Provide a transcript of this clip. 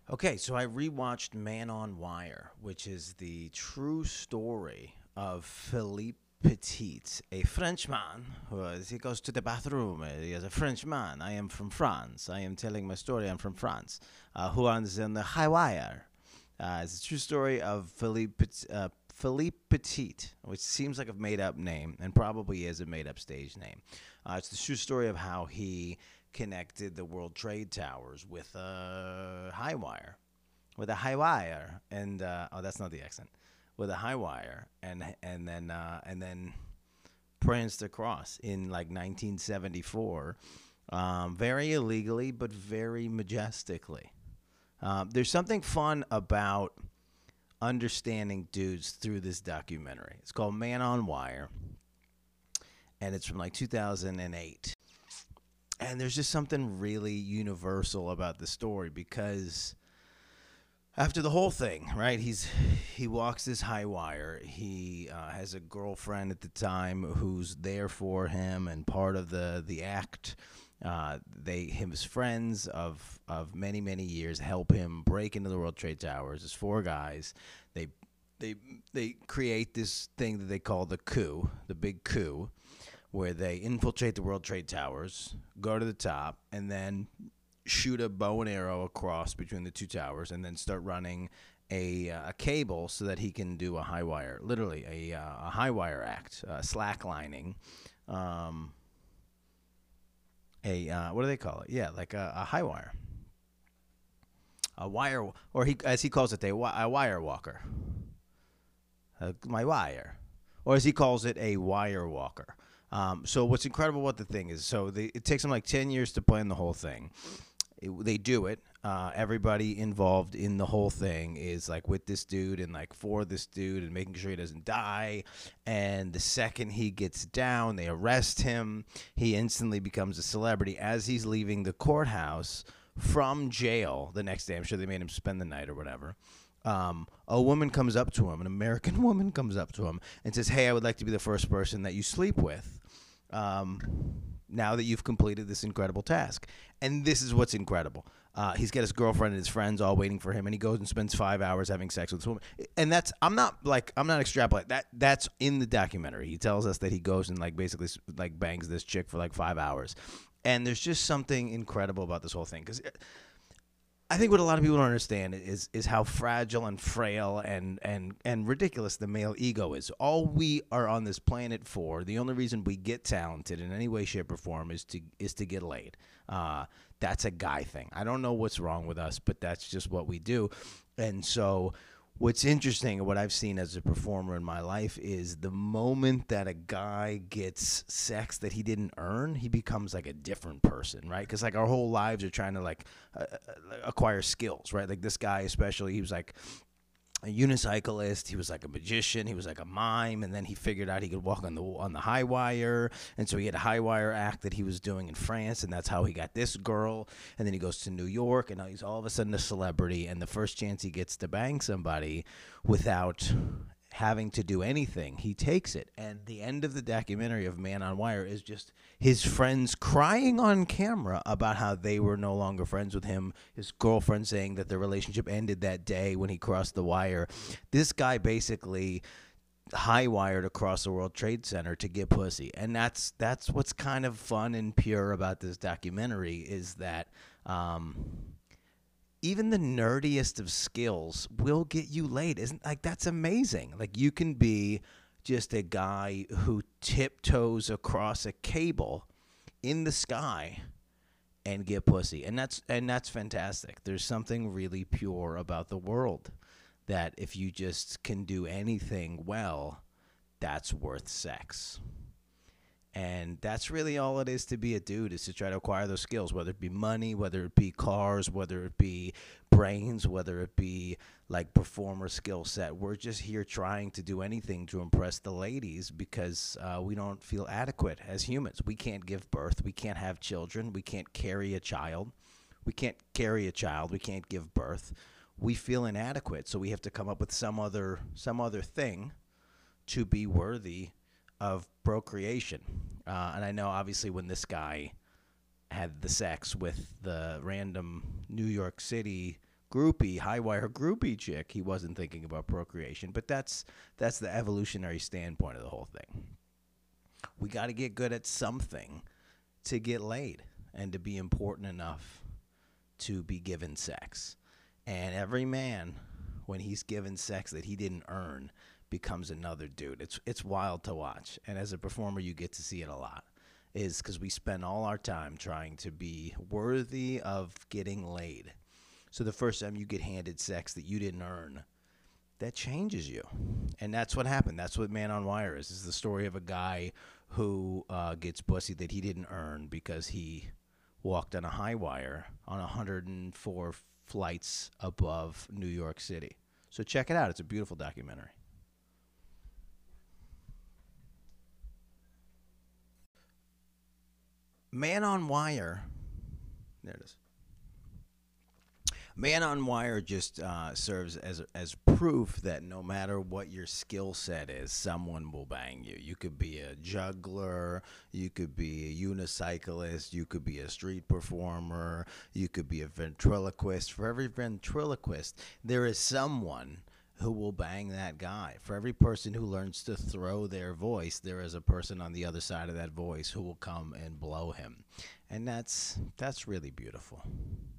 Okay, so I rewatched Man on Wire, which is the true story of Philippe Petit, a Frenchman he goes to the bathroom. He is a Frenchman. I am from France. I am telling my story. I'm from France. Who is in the high wire? It's a true story of Philippe Petit, which seems like a made up name and probably is a made up stage name. It's the true story of how he connected the World Trade Towers with a high wire, and oh, that's not the accent, with a high wire, and then pranced across in like 1974, very illegally but very majestically. There's something fun about understanding dudes through this documentary. It's called Man on Wire, and it's from like 2008. And there's just something really universal about the story because after the whole thing, right? He walks this high wire. He has a girlfriend at the time who's there for him and part of the act. His friends of many years help him break into the World Trade Towers. There's four guys. They they create this thing that they call the coup, the big coup, where they infiltrate the World Trade Towers, go to the top, and then shoot a bow and arrow across between the two towers, and then start running a cable so that he can do a high wire, literally a high wire act, slacklining, what do they call it? Yeah, like a high wire, a wire, or he as he calls it, a wire walker, my wire, or as he calls it, a wire walker. So what's incredible about the thing is, it takes them like 10 years to plan the whole thing. They do it. Everybody involved in the whole thing is like with this dude and like for this dude and making sure he doesn't die. And the second he gets down, they arrest him. He instantly becomes a celebrity as he's leaving the courthouse from jail the next day. I'm sure they made him spend the night or whatever. A woman comes up to him, an American woman comes up to him and says, "Hey, I would like to be the first person that you sleep with. Now that you've completed this incredible task." And this is what's incredible. He's got his girlfriend and his friends all waiting for him, and he goes and spends 5 hours having sex with this woman. And I'm not extrapolating. That's in the documentary. He tells us that he goes and like basically like bangs this chick for like 5 hours. And there's just something incredible about this whole thing because I think what a lot of people don't understand is how fragile and frail and ridiculous the male ego is. All we are on this planet for, the only reason we get talented in any way, shape, or form is to get laid. That's a guy thing. I don't know what's wrong with us, but that's just what we do. And so what's interesting and what I've seen as a performer in my life is the moment that a guy gets sex that he didn't earn, he becomes like a different person, right? Because like our whole lives are trying to like acquire skills, right? Like this guy especially, he was like a unicyclist. He was like a magician. He was like a mime, and then he figured out he could walk on the high wire, and so he had a high wire act that he was doing in France, and that's how he got this girl. And then he goes to New York, and now he's all of a sudden a celebrity. And the first chance he gets to bang somebody without having to do anything, he takes it. And the end of the documentary of Man on Wire is just his friends crying on camera about how they were no longer friends with him, his girlfriend saying that their relationship ended that day when he crossed the wire. This guy basically high wired across the World Trade Center to get pussy. And that's what's kind of fun and pure about this documentary is that even the nerdiest of skills will get you laid. Isn't like that's amazing? Like you can be just a guy who tiptoes across a cable in the sky and get pussy. And that's fantastic. There's something really pure about the world that if you just can do anything well, that's worth sex. And that's really all it is to be a dude, is to try to acquire those skills, whether it be money, whether it be cars, whether it be brains, whether it be like performer skill set. We're just here trying to do anything to impress the ladies because we don't feel adequate as humans. We can't give birth. We can't have children. We can't carry a child. We can't carry a child. We can't give birth. We feel inadequate, so we have to come up with some other thing to be worthy of procreation. And I know obviously when this guy had the sex with the random New York City groupie, high wire groupie chick, he wasn't thinking about procreation. But that's the evolutionary standpoint of the whole thing. We got to get good at something to get laid and to be important enough to be given sex. And every man, when he's given sex that he didn't earn, becomes another dude. It's wild to watch. And as a performer, you get to see it a lot. Is because we spend all our time trying to be worthy of getting laid. So the first time you get handed sex that you didn't earn, that changes you. And that's what happened. That's what Man on Wire is. It's the story of a guy who gets pussy that he didn't earn because he walked on a high wire on 104 flights above New York City. So check it out. It's a beautiful documentary. Man on Wire. There it is. Man on Wire just serves as proof that no matter what your skill set is, someone will bang you. You could be a juggler, you could be a unicyclist, you could be a street performer, you could be a ventriloquist. For every ventriloquist, there is someone who will bang that guy. For every person who learns to throw their voice, there is a person on the other side of that voice who will come and blow him. And that's really beautiful.